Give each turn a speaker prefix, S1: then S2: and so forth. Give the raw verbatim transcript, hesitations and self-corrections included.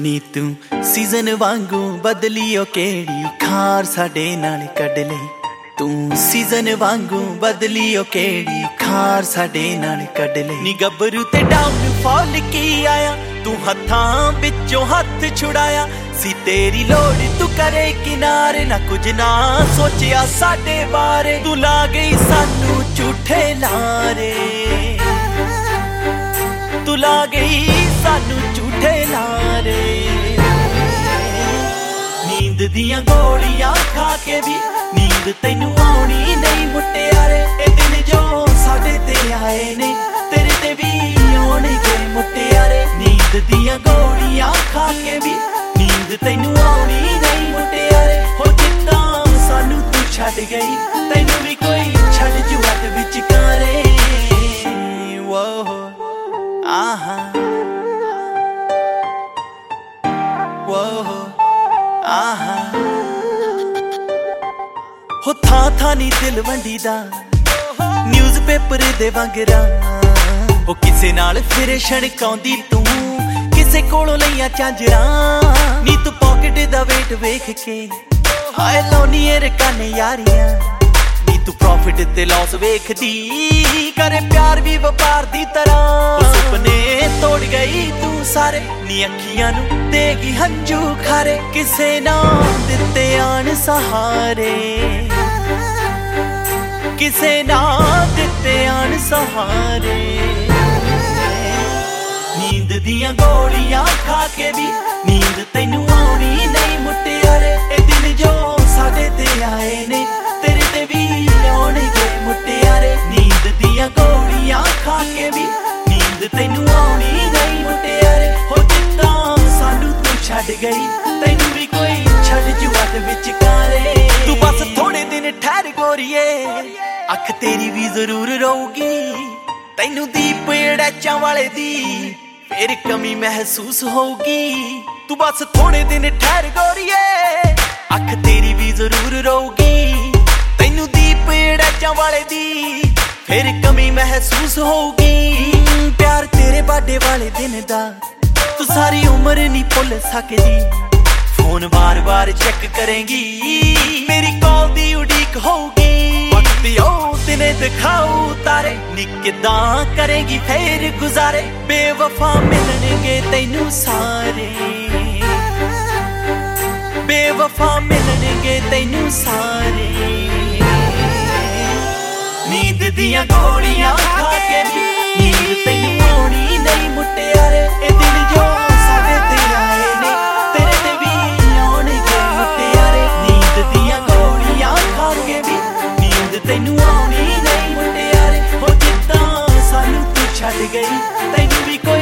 S1: ਨੀ ਤੂੰ ਸੀਜ਼ਨ ਵਾਂਗੂ ਬਦਲੀ ਓ ਕਿਹੜੀ ਖਾਰ ਸਾਡੇ ਨਾਲ ਕੱਢ ਲਈ। ਤੂੰ ਸੀਜ਼ਨ ਵਾਂਗੂ ਬਦਲੀ ਓ ਕਿਹੜੀ ਖਾਰ ਸਾਡੇ ਨਾਲ ਕੱਢ ਲਈ। ਨੀ ਗੱਭਰੂ ਤੇ ਡਾਊਨ ਫਾਲ ਕੀ ਆਇਆ, ਤੂੰ ਹੱਥਾਂ ਵਿੱਚੋਂ ਹੱਥ ਛੁਡਾਇਆ ਸੀ। ਤੇਰੀ ਲੋੜ ਤੂੰ ਕਰੇ ਕਿਨਾਰੇ, ਨਾ ਕੁਝ ਨਾ ਸੋਚਿਆ ਸਾਡੇ ਬਾਰੇ। ਤੂੰ ਲਾ ਗਈ ਸਾਨੂੰ ਝੂਠੇ ਲਾਰੇ, ਤੂੰ ਲਾ ਗਈ ਸਾਨੂੰ ਝੂਠੇ ਲਾਰੇ। ਨੀਂਦ ਦੀਆਂ ਗੋਲੀਆਂ ਖਾ ਕੇ ਵੀ ਨੀਂਦ ਤੈਨੂੰ ਆਉਣੀ ਨਹੀਂ ਮੁਟਿਆਰੇ। ਇਹ ਦਿਨ ਜੋ ਸਾਡੇ ਤੇ ਆਏ ਨੇ ਤੇਰੇ ਤੇ ਵੀ ਆਉਣਗੇ ਮੁਟਿਆਰੇ। ਨੀਂਦ ਦੀਆਂ ਗੋਲੀਆਂ ਖਾ ਕੇ ਵੀ ਨੀਂਦ ਤੈਨੂੰ ਆਉਣੀ ਨਹੀਂ ਮੁਟਿਆਰੇ। ਹੋ ਜਿੱਦਾਂ ਸਾਨੂੰ ਤੂੰ ਛੱਡ ਗਈ, ਤੈਨੂੰ ਵੀ ਕੋਈ ਛੱਡ ਜੂ ਅੱਧ ਵਿਚਕਾਰੇ। ਵੋ ਆਹਾ ਵੋ ਆਹਾ ਹੋ ਥਾਂ ਥਾਂ ਨੀ ਦਿਲ ਵੰਡੀ ਦਾ ਨਿਊਜ਼ ਪੇਪਰ ਦੇ ਵਾਂਗਰਾਂ। ਉਹ ਕਿਸੇ ਨਾਲ ਫਿਰੇ ਛਣਕਾਉਂਦੀ ਤੂੰ, ਕਿਸੇ ਕੋਲੋਂ ਲਈਆਂ ਝਾਂਜਰਾਂ। ਨੀ ਤੂੰ ਪਾਕਟ ਦਾ ਵੇਟ ਵੇਖ ਕੇ ਹਾਏ ਲਾਉਣੀ ਏ ਰਕਾਨੇ ਯਾਰੀਆਂ। ਨੀ ਤੂੰ ਪ੍ਰੋਫਿਟ ਤੇ ਲਾਸ ਵੇਖਦੀ, ਕਰੇ ਪਿਆਰ ਵੀ ਵਪਾਰ ਦੀ ਤਰ੍ਹਾਂ। ਉਹ ਸੁਪਨੇ ਤੋੜ ਗਈ ਤੂੰ ਸਾਰੇ, ਨੀ ਅੱਖੀਆਂ ਨੂੰ ਦੇਗੀ ਹੰਝੂ ਖਾਰੇ। ਕਿਸੇ ਨਾ ਦਿੱਤੇ ਆਣ ਸਹਾਰੇ, ਕਿਸੇ ਨਾ ਦਿੱਤੇ ਆਣ ਸਹਾਰੇ। ਨੀਂਦ ਦੀਆਂ ਗੋਲੀਆਂ ਖਾ ਕੇ ਵੀ ਨੀਂਦ ਤੈਨੂੰ ਆਉਣੀ ਨਹੀਂ ਮੁਟਿਆਰੇ। ਇਹ ਦਿਨ ਜੋ ਸਾਡੇ ਤੇ ਆਏ ਨੇ ਤੇਰੇ ਤੇ ਵੀ ਆਉਣਗੇ ਮੁਟਿਆਰੇ। ਨੀਂਦ ਦੀਆਂ ਗੋਲੀਆਂ ਖਾ ਕੇ ਵੀ ਨੀਂਦ ਤੈਨੂੰ ਆਉਣੀ ਨਹੀਂ ਮੁਟਿਆਰੇ। ਹੋ ਜਿੱਦਾਂ ਸਾਨੂੰ ਤੂੰ ਛੱਡ ਗਈ, ਤੈਨੂੰ ਵੀ ਕੋਈ ਛੱਡ ਜੂ ਅੱਧ ਵਿਚਕਾਰੇ। ਤੂੰ ਬਸ ਥੋੜੇ ਦਿਨ ਠਹਿਰ ਗੋਰੀਏ, ਅੱਖ ਤੇਰੀ ਵੀ ਜ਼ਰੂਰ ਰੋਊਗੀ। ਤੈਨੂੰ ਦੀਪ ਅੜੈਚਾਂ ਵਾਲੇ ਦੀ ਫੇਰ ਕਮੀ ਮਹਿਸੂਸ ਹੋਊਗੀ। ਤੂੰ ਬਸ ਥੋੜੇ ਦਿਨ ਠਹਿਰ ਗੋਰੀਏ, ਅੱਖ ਤੇਰੀ ਵੀ ਜ਼ਰੂਰ ਰੋਊਗੀ। ਤੈਨੂੰ ਦੀਪ ਅੜੈਚਾਂ ਵਾਲੇ ਦੀ ਫੇਰ ਕਮੀ ਮਹਿਸੂਸ ਹੋਊਗੀ। ਪਿਆਰ ਤੇਰੇ ਬਾਡੇ ਵਾਲੇ ਦਿਨ ਦਾ ਤੂੰ ਸਾਰੀ ਉਮਰ ਨਹੀਂ ਭੁੱਲ ਸਕਦੀ। ਫੋਨ ਵਾਰ ਵਾਰ ਚੈੱਕ ਕਰੇਂਗੀ, ਮੇਰੀ ਕਾਲ ਦੀ ਉਡੀਕ ਹੋਊਗੀ। ਵਕਤ ਉਹ ਦਿਨੇ ਦਿਖਾਊ ਤਾਰੇ, ਨੀ ਕਿੱਦਾਂ ਕਰੇਂਗੀ ਫੇਰ ਗੁਜ਼ਾਰੇ। ਬੇਵਫਾ ਮਿਲਣਗੇ ਤੈਨੂੰ ਸਾਰੇ, ਬੇਵਫਾ ਮਿਲਣਗੇ ਤੈਨੂੰ ਸਾਰੇ। ਨੀਂਦ ਦੀਆਂ ਗੋਲੀਆਂ ਖਾ ਕੇ ਵੀ ਨੀਂਦ ਤੈਨੂੰ ਆਉਣੀ ਨਹੀਂ ਮੁਟਿਆਰੇ। ਇਹ ਦਿਨ ਜੋ ਸਾਡੇ ਤੇ ਆਏ ਨੇ ਤੇਰੇ ਤੇ ਵੀ ਆਉਣਗੇ ਮੁਟਿਆਰੇ। ਨੀਂਦ ਦੀਆਂ ਗੋਲੀਆਂ ਖਾ ਕੇ ਵੀ ਨੀਂਦ ਤੈਨੂੰ ਆਉਣੀ ਨਹੀਂ ਮੁਟਿਆਰੇ। ਹੋ ਜਿੱਦਾਂ ਸਾਨੂੰ ਤੂੰ ਛੱਡ ਗਈ, ਤੈਨੂੰ ਵੀ ਕੋਈ